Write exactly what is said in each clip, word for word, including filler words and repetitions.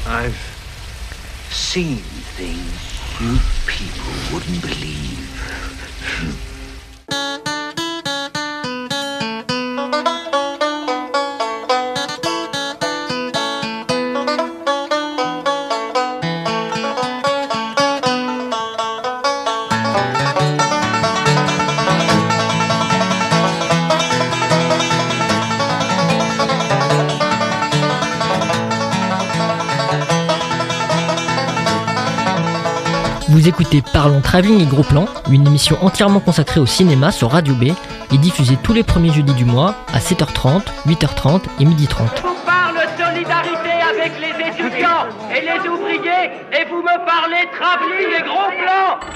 I've seen things you people wouldn't believe. Vous écoutez Parlons Travelling et Gros Plan, une émission entièrement consacrée au cinéma sur Radio B et diffusée tous les premiers jeudis du mois à sept heures trente, huit heures trente et midi trente. Je vous parle solidarité avec les étudiants et les ouvriers et vous me parlez Travelling et Gros Plan.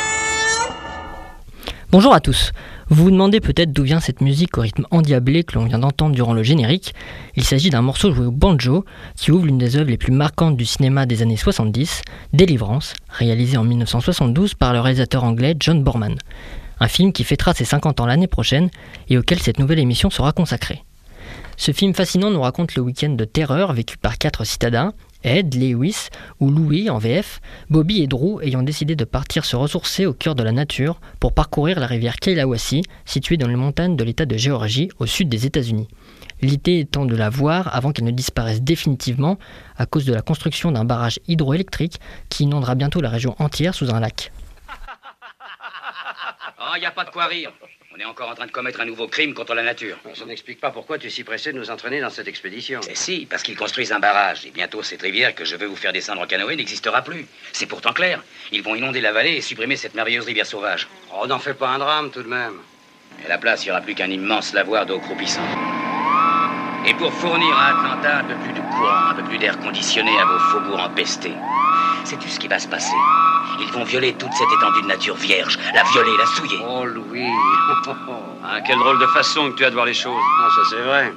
Bonjour à tous. Vous vous demandez peut-être d'où vient cette musique au rythme endiablé que l'on vient d'entendre durant le générique. Il s'agit d'un morceau joué au banjo qui ouvre l'une des œuvres les plus marquantes du cinéma des années soixante-dix, Délivrance, réalisé en dix-neuf cent soixante-douze par le réalisateur anglais John Boorman. Un film qui fêtera ses cinquante ans l'année prochaine et auquel cette nouvelle émission sera consacrée. Ce film fascinant nous raconte le week-end de terreur vécu par quatre citadins, Ed, Lewis ou Louis en V F, Bobby et Drew ayant décidé de partir se ressourcer au cœur de la nature pour parcourir la rivière Kalawasi, située dans les montagnes de l'État de Géorgie au sud des États-Unis. L'idée étant de la voir avant qu'elle ne disparaisse définitivement à cause de la construction d'un barrage hydroélectrique qui inondera bientôt la région entière sous un lac. Oh, il n'y a pas de quoi rire. On est encore en train de commettre un nouveau crime contre la nature. Ça n'explique pas pourquoi tu es si pressé de nous entraîner dans cette expédition. Eh si, parce qu'ils construisent un barrage. Et bientôt, cette rivière que je veux vous faire descendre en canoë n'existera plus. C'est pourtant clair. Ils vont inonder la vallée et supprimer cette merveilleuse rivière sauvage. Oh, n'en fais pas un drame, tout de même. Et à la place, il n'y aura plus qu'un immense lavoir d'eau croupissante. Et pour fournir à Atlanta un peu plus de courant, un peu plus d'air conditionné à vos faubourgs empestés. Sais-tu ce qui va se passer? Ils vont violer toute cette étendue de nature vierge, la violer, la souiller. Oh, Louis. Ah, quelle drôle de façon que tu as de voir les choses. Ah, ça c'est vrai.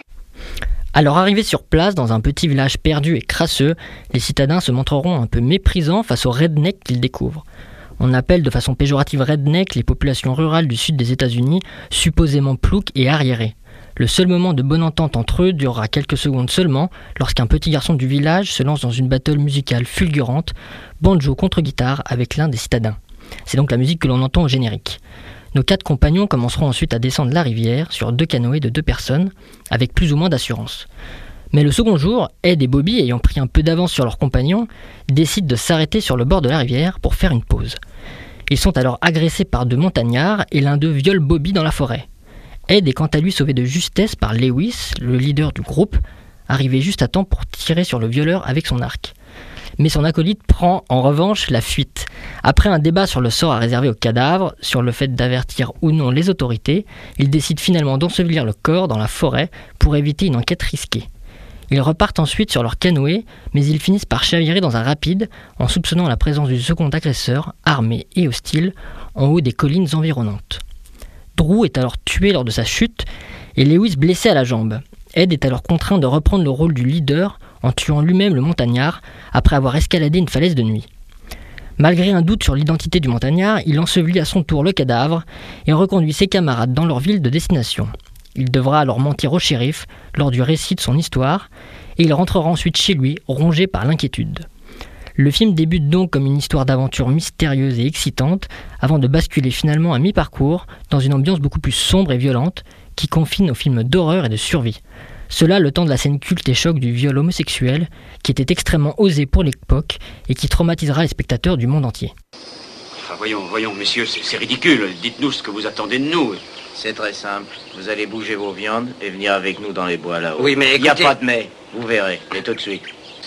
Alors arrivés sur place, dans un petit village perdu et crasseux, les citadins se montreront un peu méprisants face aux rednecks qu'ils découvrent. On appelle de façon péjorative redneck les populations rurales du sud des États-Unis, supposément plouques et arriérées. Le seul moment de bonne entente entre eux durera quelques secondes seulement lorsqu'un petit garçon du village se lance dans une battle musicale fulgurante, banjo contre guitare avec l'un des citadins. C'est donc la musique que l'on entend au générique. Nos quatre compagnons commenceront ensuite à descendre la rivière sur deux canoës de deux personnes, avec plus ou moins d'assurance. Mais le second jour, Ed et Bobby, ayant pris un peu d'avance sur leurs compagnons, décident de s'arrêter sur le bord de la rivière pour faire une pause. Ils sont alors agressés par deux montagnards et l'un d'eux viole Bobby dans la forêt. Ed est quant à lui sauvé de justesse par Lewis, le leader du groupe, arrivé juste à temps pour tirer sur le violeur avec son arc. Mais son acolyte prend en revanche la fuite. Après un débat sur le sort à réserver aux cadavres, sur le fait d'avertir ou non les autorités, il décide finalement d'ensevelir le corps dans la forêt pour éviter une enquête risquée. Ils repartent ensuite sur leur canoë, mais ils finissent par chavirer dans un rapide en soupçonnant la présence du second agresseur, armé et hostile, en haut des collines environnantes. Drew est alors tué lors de sa chute et Lewis blessé à la jambe. Ed est alors contraint de reprendre le rôle du leader en tuant lui-même le montagnard après avoir escaladé une falaise de nuit. Malgré un doute sur l'identité du montagnard, il ensevelit à son tour le cadavre et reconduit ses camarades dans leur ville de destination. Il devra alors mentir au shérif lors du récit de son histoire et il rentrera ensuite chez lui, rongé par l'inquiétude. Le film débute donc comme une histoire d'aventure mystérieuse et excitante, avant de basculer finalement à mi-parcours dans une ambiance beaucoup plus sombre et violente, qui confine aux films d'horreur et de survie. Cela le temps de la scène culte et choc du viol homosexuel, qui était extrêmement osé pour l'époque et qui traumatisera les spectateurs du monde entier. Enfin, voyons, voyons, messieurs, c'est, c'est ridicule. Dites-nous ce que vous attendez de nous. C'est très simple. Vous allez bouger vos viandes et venir avec nous dans les bois là-haut. Oui, mais il n'y a écoutez... pas de mais. Vous verrez. Et tout de suite.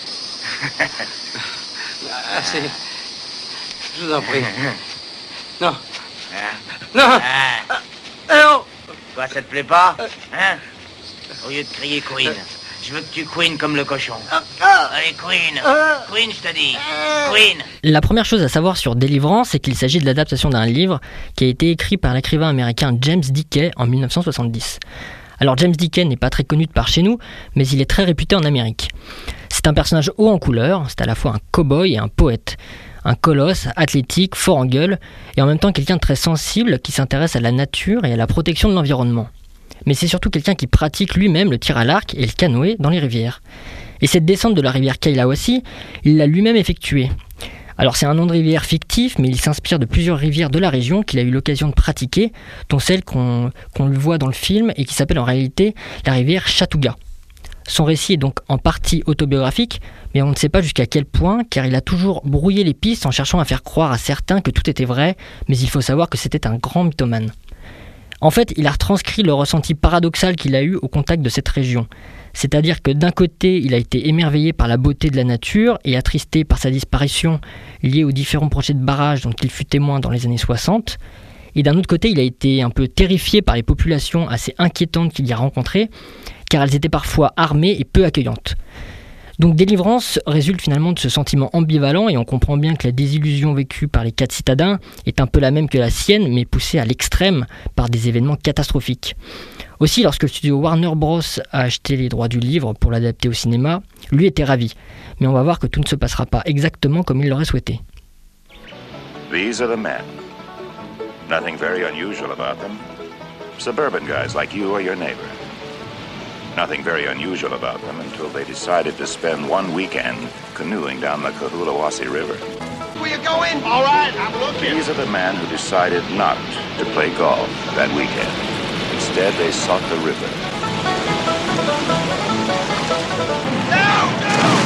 Ah, c'est... Je vous en prie. Non. Non. Ah. Non. Quoi, ça te plaît pas? Hein? Au lieu de crier Queen, je veux que tu queen comme le cochon. Allez, Queen. Queen, je te dis. Queen. La première chose à savoir sur Délivrance, c'est qu'il s'agit de l'adaptation d'un livre qui a été écrit par l'écrivain américain James Dickey en dix-neuf cent soixante-dix. Alors James Dickey n'est pas très connu de par chez nous, mais il est très réputé en Amérique. C'est un personnage haut en couleur, c'est à la fois un cow-boy et un poète. Un colosse, athlétique, fort en gueule, et en même temps quelqu'un de très sensible qui s'intéresse à la nature et à la protection de l'environnement. Mais c'est surtout quelqu'un qui pratique lui-même le tir à l'arc et le canoë dans les rivières. Et cette descente de la rivière Kailawasi, il l'a lui-même effectuée. Alors c'est un nom de rivière fictif, mais il s'inspire de plusieurs rivières de la région qu'il a eu l'occasion de pratiquer, dont celle qu'on, qu'on le voit dans le film et qui s'appelle en réalité la rivière Chattooga. Son récit est donc en partie autobiographique, mais on ne sait pas jusqu'à quel point, car il a toujours brouillé les pistes en cherchant à faire croire à certains que tout était vrai, mais il faut savoir que c'était un grand mythomane. En fait, il a retranscrit le ressenti paradoxal qu'il a eu au contact de cette région. C'est-à-dire que d'un côté, il a été émerveillé par la beauté de la nature et attristé par sa disparition liée aux différents projets de barrages dont il fut témoin dans les années soixante. Et d'un autre côté, il a été un peu terrifié par les populations assez inquiétantes qu'il y a rencontrées, car elles étaient parfois armées et peu accueillantes. Donc Délivrance résulte finalement de ce sentiment ambivalent, et on comprend bien que la désillusion vécue par les quatre citadins est un peu la même que la sienne, mais poussée à l'extrême par des événements catastrophiques. Aussi, lorsque le studio Warner Bros a acheté les droits du livre pour l'adapter au cinéma, lui était ravi. Mais on va voir que tout ne se passera pas exactement comme il l'aurait souhaité. These are the men. Nothing very unusual about them. Suburban guys like you or your neighbor. Nothing very unusual about them until they decided to spend one weekend canoeing down the Cohulawasi River. Where you going? All right, I'm looking. These are the men who decided not to play golf that weekend. Instead, they sought the river. Down, down!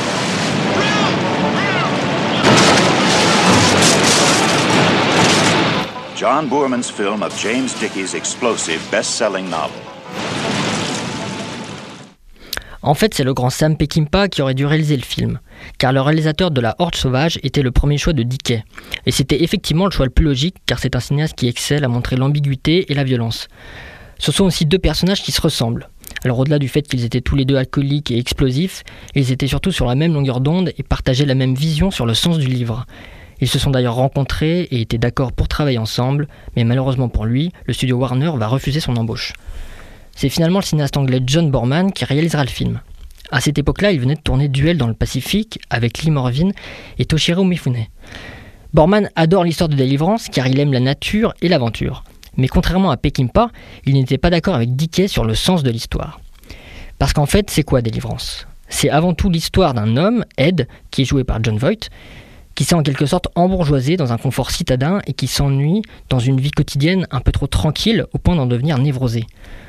John Boorman's film of James Dickey's explosive best-selling novel. En fait, c'est le grand Sam Peckinpah qui aurait dû réaliser le film, car le réalisateur de La Horde sauvage était le premier choix de Dickey. Et c'était effectivement le choix le plus logique, car c'est un cinéaste qui excelle à montrer l'ambiguïté et la violence. Ce sont aussi deux personnages qui se ressemblent. Alors au-delà du fait qu'ils étaient tous les deux alcooliques et explosifs, ils étaient surtout sur la même longueur d'onde et partageaient la même vision sur le sens du livre. Ils se sont d'ailleurs rencontrés et étaient d'accord pour travailler ensemble, mais malheureusement pour lui, le studio Warner va refuser son embauche. C'est finalement le cinéaste anglais John Boorman qui réalisera le film. À cette époque-là, il venait de tourner Duel dans le Pacifique avec Lee Marvin et Toshiro Mifune. Boorman adore l'histoire de Délivrance car il aime la nature et l'aventure. Mais contrairement à Peckinpah, il n'était pas d'accord avec Dickey sur le sens de l'histoire. Parce qu'en fait, c'est quoi Délivrance ? C'est avant tout l'histoire d'un homme, Ed, qui est joué par Jon Voight, qui s'est en quelque sorte embourgeoisé dans un confort citadin et qui s'ennuie dans une vie quotidienne un peu trop tranquille au point d'en devenir névrosé.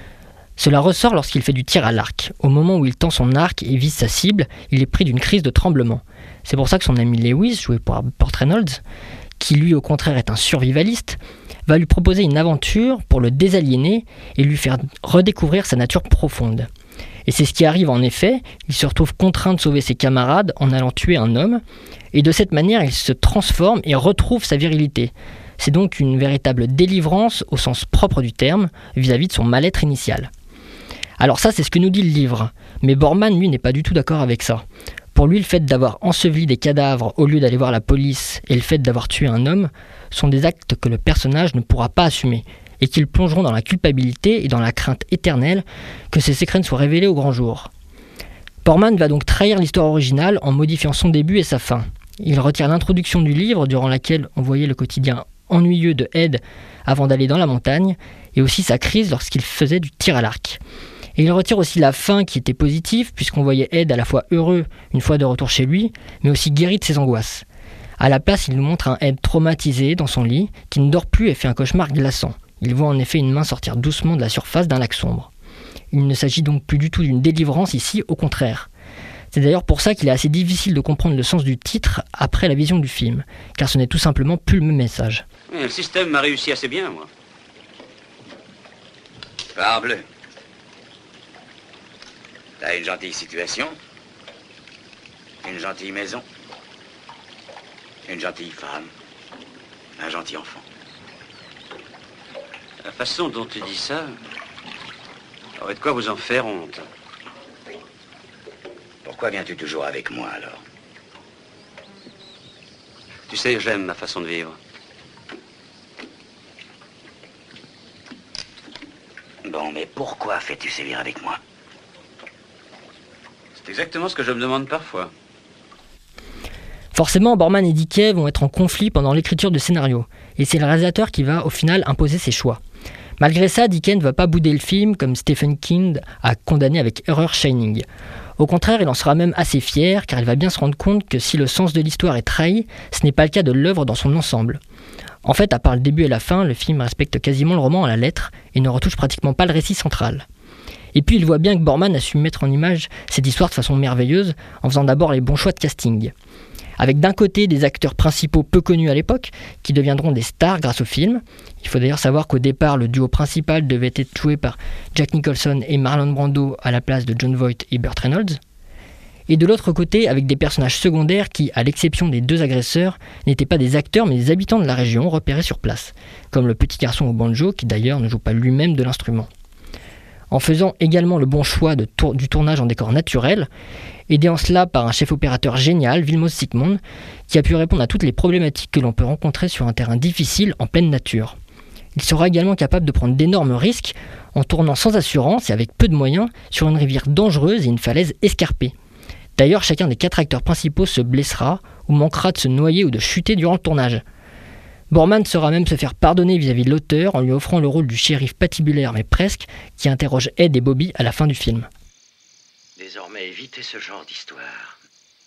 Cela ressort lorsqu'il fait du tir à l'arc. Au moment où il tend son arc et vise sa cible, il est pris d'une crise de tremblement. C'est pour ça que son ami Lewis, joué par Burt Reynolds, qui lui au contraire est un survivaliste, va lui proposer une aventure pour le désaliéner et lui faire redécouvrir sa nature profonde. Et c'est ce qui arrive en effet, il se retrouve contraint de sauver ses camarades en allant tuer un homme, et de cette manière il se transforme et retrouve sa virilité. C'est donc une véritable délivrance au sens propre du terme, vis-à-vis de son mal-être initial. Alors ça, c'est ce que nous dit le livre, mais Boorman, lui, n'est pas du tout d'accord avec ça. Pour lui, le fait d'avoir enseveli des cadavres au lieu d'aller voir la police et le fait d'avoir tué un homme sont des actes que le personnage ne pourra pas assumer, et qu'ils plongeront dans la culpabilité et dans la crainte éternelle que ces secrets ne soient révélés au grand jour. Boorman va donc trahir l'histoire originale en modifiant son début et sa fin. Il retire l'introduction du livre, durant laquelle on voyait le quotidien ennuyeux de Ed avant d'aller dans la montagne, et aussi sa crise lorsqu'il faisait du tir à l'arc. Et il retire aussi la fin qui était positive, puisqu'on voyait Ed à la fois heureux une fois de retour chez lui, mais aussi guéri de ses angoisses. À la place, il nous montre un Ed traumatisé dans son lit, qui ne dort plus et fait un cauchemar glaçant. Il voit en effet une main sortir doucement de la surface d'un lac sombre. Il ne s'agit donc plus du tout d'une délivrance ici, au contraire. C'est d'ailleurs pour ça qu'il est assez difficile de comprendre le sens du titre après la vision du film, car ce n'est tout simplement plus le même message. Oui, le système m'a réussi assez bien, moi. Parbleu. T'as une gentille situation, une gentille maison, une gentille femme, un gentil enfant. La façon dont tu dis ça aurait de quoi vous en faire honte. Pourquoi viens-tu toujours avec moi, alors? Tu sais, j'aime ma façon de vivre. Bon, mais pourquoi fais-tu sévir avec moi? C'est exactement ce que je me demande parfois. Forcément, Boorman et Dickey vont être en conflit pendant l'écriture du scénario, et c'est le réalisateur qui va au final imposer ses choix. Malgré ça, Dickey ne va pas bouder le film comme Stephen King a condamné avec erreur Shining. Au contraire, il en sera même assez fier, car il va bien se rendre compte que si le sens de l'histoire est trahi, ce n'est pas le cas de l'œuvre dans son ensemble. En fait, à part le début et la fin, le film respecte quasiment le roman à la lettre et ne retouche pratiquement pas le récit central. Et puis il voit bien que Boorman a su mettre en image cette histoire de façon merveilleuse en faisant d'abord les bons choix de casting. Avec d'un côté des acteurs principaux peu connus à l'époque, qui deviendront des stars grâce au film. Il faut d'ailleurs savoir qu'au départ, le duo principal devait être joué par Jack Nicholson et Marlon Brando à la place de Jon Voight et Burt Reynolds. Et de l'autre côté, avec des personnages secondaires qui, à l'exception des deux agresseurs, n'étaient pas des acteurs mais des habitants de la région repérés sur place, comme le petit garçon au banjo qui d'ailleurs ne joue pas lui-même de l'instrument. En faisant également le bon choix de tour- du tournage en décor naturel, aidé en cela par un chef opérateur génial, Vilmos Zsigmond, qui a pu répondre à toutes les problématiques que l'on peut rencontrer sur un terrain difficile en pleine nature. Il sera également capable de prendre d'énormes risques en tournant sans assurance et avec peu de moyens sur une rivière dangereuse et une falaise escarpée. D'ailleurs, chacun des quatre acteurs principaux se blessera ou manquera de se noyer ou de chuter durant le tournage. Boorman saura même se faire pardonner vis-à-vis de l'auteur en lui offrant le rôle du shérif patibulaire mais presque, qui interroge Ed et Bobby à la fin du film. Désormais, évitez ce genre d'histoire.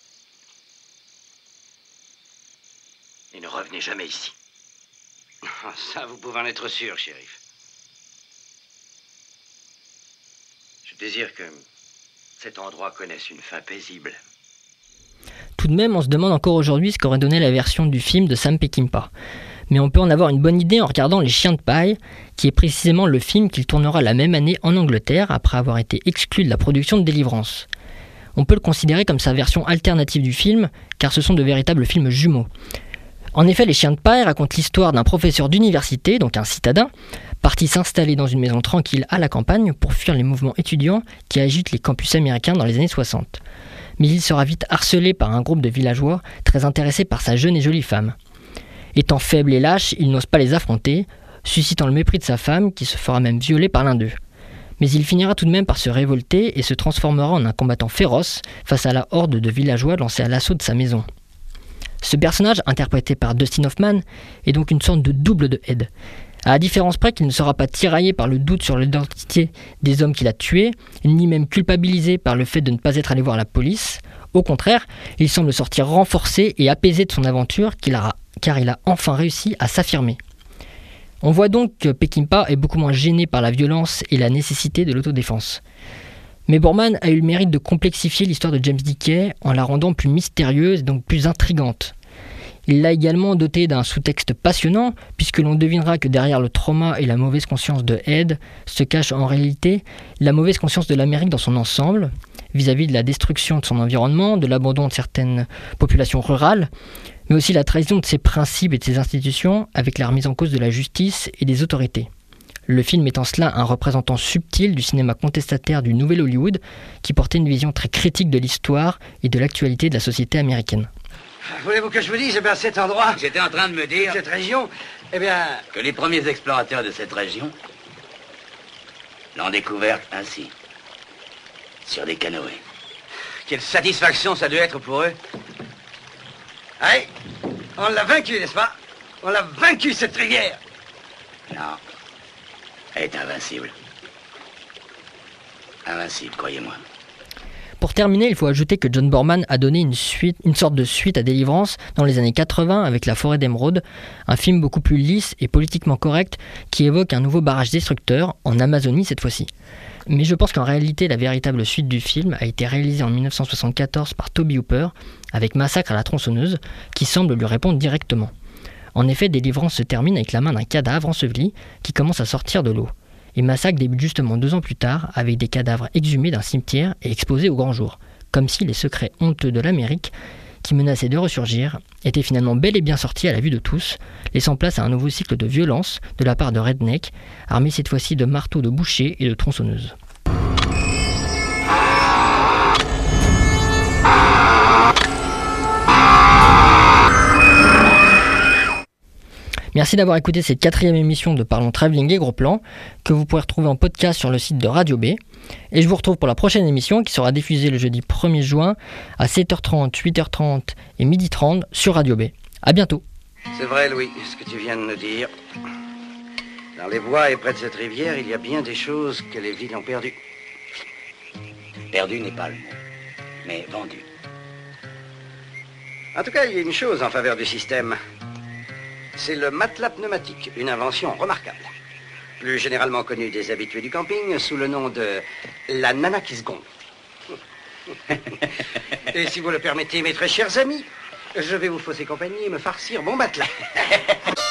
Et ne revenez jamais ici. Ça, vous pouvez en être sûr, shérif. Je désire que cet endroit connaisse une fin paisible. Tout de même, on se demande encore aujourd'hui ce qu'aurait donné la version du film de Sam Peckinpah. Mais on peut en avoir une bonne idée en regardant Les Chiens de paille, qui est précisément le film qu'il tournera la même année en Angleterre après avoir été exclu de la production de Délivrance. On peut le considérer comme sa version alternative du film, car ce sont de véritables films jumeaux. En effet, Les Chiens de paille racontent l'histoire d'un professeur d'université, donc un citadin, parti s'installer dans une maison tranquille à la campagne pour fuir les mouvements étudiants qui agitent les campus américains dans les années soixante. Mais il sera vite harcelé par un groupe de villageois très intéressés par sa jeune et jolie femme. Étant faible et lâche, il n'ose pas les affronter, suscitant le mépris de sa femme qui se fera même violer par l'un d'eux. Mais il finira tout de même par se révolter et se transformera en un combattant féroce face à la horde de villageois lancés à l'assaut de sa maison. Ce personnage, interprété par Dustin Hoffman, est donc une sorte de double de Ed. À la différence près qu'il ne sera pas tiraillé par le doute sur l'identité des hommes qu'il a tués, ni même culpabilisé par le fait de ne pas être allé voir la police. Au contraire, il semble sortir renforcé et apaisé de son aventure qu'il a, car il a enfin réussi à s'affirmer. On voit donc que Peckinpah est beaucoup moins gêné par la violence et la nécessité de l'autodéfense. Mais Boorman a eu le mérite de complexifier l'histoire de James Dickey en la rendant plus mystérieuse et donc plus intrigante. Il l'a également doté d'un sous-texte passionnant, puisque l'on devinera que derrière le trauma et la mauvaise conscience de Ed se cache en réalité la mauvaise conscience de l'Amérique dans son ensemble, vis-à-vis de la destruction de son environnement, de l'abandon de certaines populations rurales, mais aussi la trahison de ses principes et de ses institutions avec la remise en cause de la justice et des autorités. Le film est en cela un représentant subtil du cinéma contestataire du Nouvel Hollywood qui portait une vision très critique de l'histoire et de l'actualité de la société américaine. Voulez-vous que je vous dise, eh bien, cet endroit, J'étais en train de me dire cette région, eh bien... que les premiers explorateurs de cette région l'ont découverte ainsi, sur des canoës. Quelle satisfaction ça doit être pour eux. Allez, on l'a vaincu, n'est-ce pas? On l'a vaincu, cette rivière. Non, elle est invincible. Invincible, croyez-moi. Pour terminer, il faut ajouter que John Boorman a donné une, suite, une sorte de suite à Délivrance dans les années quatre-vingts avec La Forêt d'Émeraude, un film beaucoup plus lisse et politiquement correct qui évoque un nouveau barrage destructeur, en Amazonie cette fois-ci. Mais je pense qu'en réalité, la véritable suite du film a été réalisée en dix-neuf cent soixante-quatorze par Toby Hooper avec Massacre à la tronçonneuse, qui semble lui répondre directement. En effet, Délivrance se termine avec la main d'un cadavre enseveli qui commence à sortir de l'eau. Et Massacre débute justement deux ans plus tard avec des cadavres exhumés d'un cimetière et exposés au grand jour, comme si les secrets honteux de l'Amérique, qui menaçaient de ressurgir, étaient finalement bel et bien sortis à la vue de tous, laissant place à un nouveau cycle de violence de la part de rednecks, armés cette fois-ci de marteaux de boucher et de tronçonneuses. Merci d'avoir écouté cette quatrième émission de Parlons Travelling et Gros Plan, que vous pourrez retrouver en podcast sur le site de Radio B. Et je vous retrouve pour la prochaine émission qui sera diffusée le jeudi premier juin à sept heures trente, huit heures trente et midi trente sur Radio B. À bientôt. C'est vrai, Louis, ce que tu viens de nous dire. Dans les bois et près de cette rivière, il y a bien des choses que les villes ont perdues. Perdu n'est pas le mot. mais vendu. En tout cas, il y a une chose en faveur du système. C'est le matelas pneumatique, une invention remarquable. Plus généralement connue des habitués du camping sous le nom de la nana qui se gonfle. Et si vous le permettez, mes très chers amis, je vais vous fausser compagnie et me farcir bon matelas.